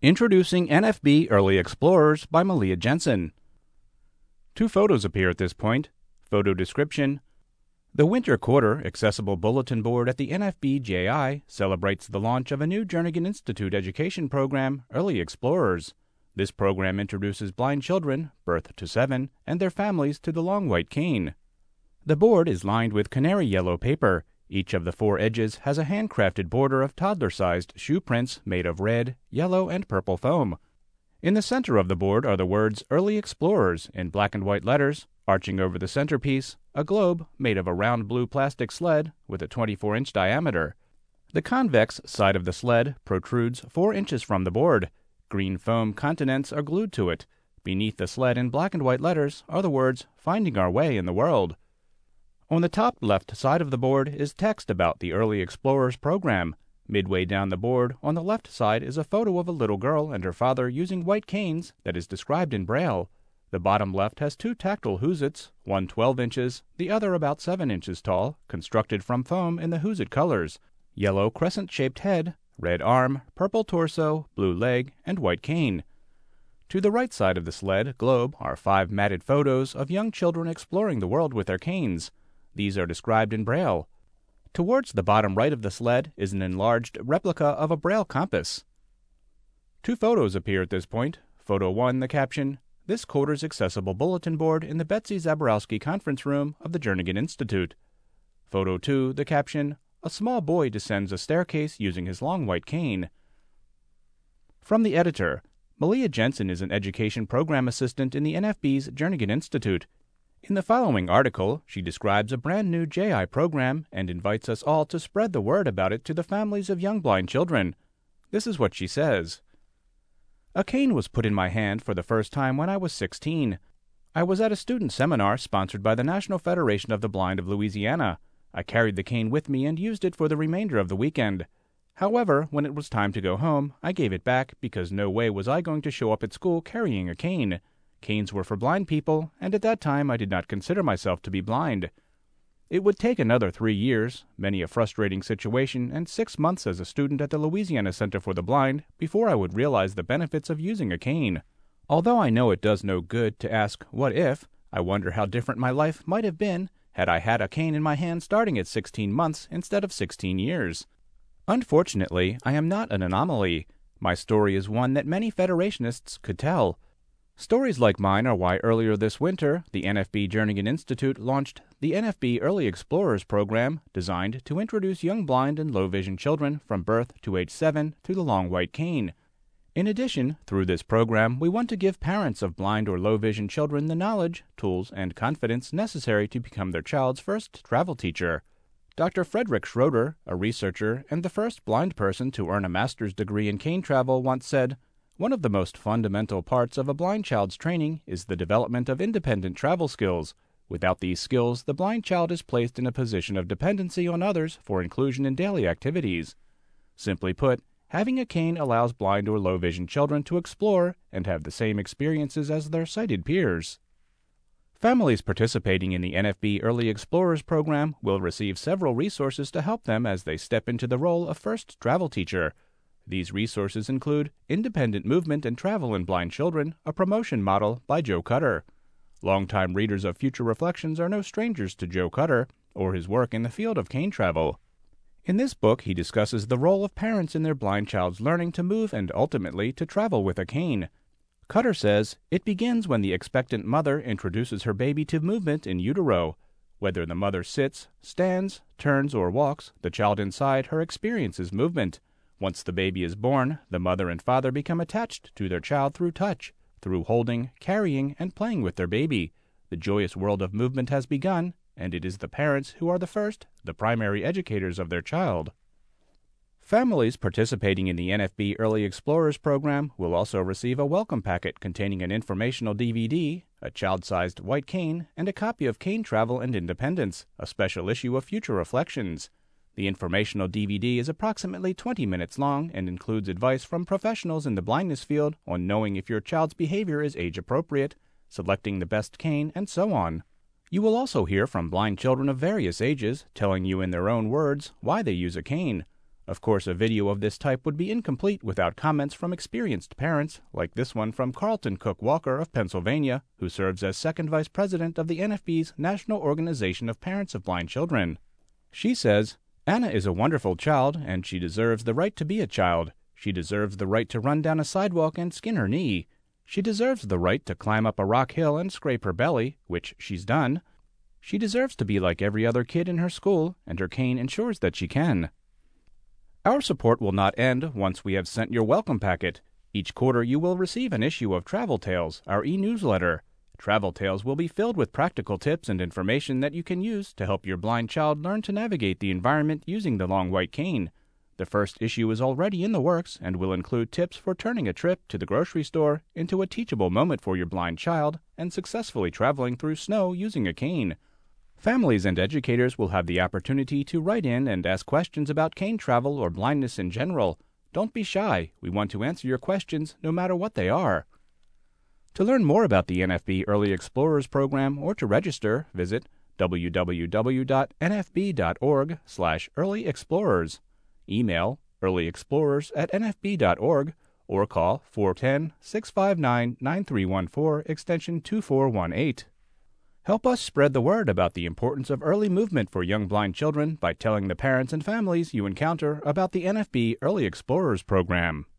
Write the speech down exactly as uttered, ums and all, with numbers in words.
Introducing N F B Early Explorers by Malia Jensen. Two photos appear at this point. Photo description. The Winter Quarter Accessible Bulletin Board at the N F B J I celebrates the launch of a new Jernigan Institute education program, Early Explorers. This program introduces blind children, birth to seven, and their families to the long white cane. The board is lined with canary yellow paper. Each of the four edges has a handcrafted border of toddler-sized shoe prints made of red, yellow, and purple foam. In the center of the board are the words Early Explorers in black and white letters. Arching over the centerpiece, a globe made of a round blue plastic sled with a twenty-four inch diameter. The convex side of the sled protrudes four inches from the board. Green foam continents are glued to it. Beneath the sled in black and white letters are the words Finding Our Way in the World. On the top left side of the board is text about the Early Explorers program. Midway down the board, on the left side, is a photo of a little girl and her father using white canes that is described in Braille. The bottom left has two tactile Hoosits, one twelve inches, the other about seven inches tall, constructed from foam in the Hoosit colors: yellow crescent-shaped head, red arm, purple torso, blue leg, and white cane. To the right side of the sled globe are five matted photos of young children exploring the world with their canes. These are described in Braille. Towards the bottom right of the sled is an enlarged replica of a Braille compass. Two photos appear at this point. Photo one, the caption, "This quarter's accessible bulletin board in the Betsy Zaborowski Conference Room of the Jernigan Institute." Photo two, the caption, "A small boy descends a staircase using his long white cane." From the editor, Malia Jensen is an education program assistant in the N F B's Jernigan Institute. In the following article, she describes a brand new J I program and invites us all to spread the word about it to the families of young blind children. This is what she says. A cane was put in my hand for the first time when I was sixteen. I was at a student seminar sponsored by the National Federation of the Blind of Louisiana. I carried the cane with me and used it for the remainder of the weekend. However, when it was time to go home, I gave it back because no way was I going to show up at school carrying a cane. Canes were for blind people, and at that time I did not consider myself to be blind. It would take another three years, many a frustrating situation, and six months as a student at the Louisiana Center for the Blind before I would realize the benefits of using a cane. Although I know it does no good to ask, what if, I wonder how different my life might have been had I had a cane in my hand starting at sixteen months instead of sixteen years. Unfortunately, I am not an anomaly. My story is one that many Federationists could tell. Stories like mine are why earlier this winter, the N F B Jernigan Institute launched the N F B Early Explorers program, designed to introduce young blind and low-vision children from birth to age seven to the long white cane. In addition, through this program, we want to give parents of blind or low-vision children the knowledge, tools, and confidence necessary to become their child's first travel teacher. Doctor Frederick Schroeder, a researcher and the first blind person to earn a master's degree in cane travel, once said, "One of the most fundamental parts of a blind child's training is the development of independent travel skills. Without these skills, the blind child is placed in a position of dependency on others for inclusion in daily activities. Simply put, having a cane allows blind or low-vision children to explore and have the same experiences as their sighted peers." Families participating in the N F B Early Explorers program will receive several resources to help them as they step into the role of first travel teacher. These resources include Independent Movement and Travel in Blind Children, a promotion model by Joe Cutter. Longtime readers of Future Reflections are no strangers to Joe Cutter or his work in the field of cane travel. In this book, he discusses the role of parents in their blind child's learning to move and ultimately to travel with a cane. Cutter says, "It begins when the expectant mother introduces her baby to movement in utero. Whether the mother sits, stands, turns, or walks, the child inside her experiences movement. Once the baby is born, the mother and father become attached to their child through touch, through holding, carrying, and playing with their baby. The joyous world of movement has begun, and it is the parents who are the first, the primary educators of their child." Families participating in the N F B Early Explorers program will also receive a welcome packet containing an informational D V D, a child-sized white cane, and a copy of Cane Travel and Independence, a special issue of Future Reflections. The informational D V D is approximately twenty minutes long and includes advice from professionals in the blindness field on knowing if your child's behavior is age-appropriate, selecting the best cane, and so on. You will also hear from blind children of various ages telling you in their own words why they use a cane. Of course, a video of this type would be incomplete without comments from experienced parents, like this one from Carlton Cook Walker of Pennsylvania, who serves as second vice president of the N F B's National Organization of Parents of Blind Children. She says, "Anna is a wonderful child, and she deserves the right to be a child. She deserves the right to run down a sidewalk and skin her knee. She deserves the right to climb up a rock hill and scrape her belly, which she's done. She deserves to be like every other kid in her school, and her cane ensures that she can." Our support will not end once we have sent your welcome packet. Each quarter you will receive an issue of Travel Tales, our e-newsletter. Travel Tales will be filled with practical tips and information that you can use to help your blind child learn to navigate the environment using the long white cane. The first issue is already in the works and will include tips for turning a trip to the grocery store into a teachable moment for your blind child and successfully traveling through snow using a cane. Families and educators will have the opportunity to write in and ask questions about cane travel or blindness in general. Don't be shy. We want to answer your questions no matter what they are. To learn more about the N F B Early Explorers program or to register, visit w w w dot n f b dot org slash early explorers. Email earlyexplorers at n f b dot org or call four one zero, six five nine, nine three one four extension two four one eight. Help us spread the word about the importance of early movement for young blind children by telling the parents and families you encounter about the N F B Early Explorers program.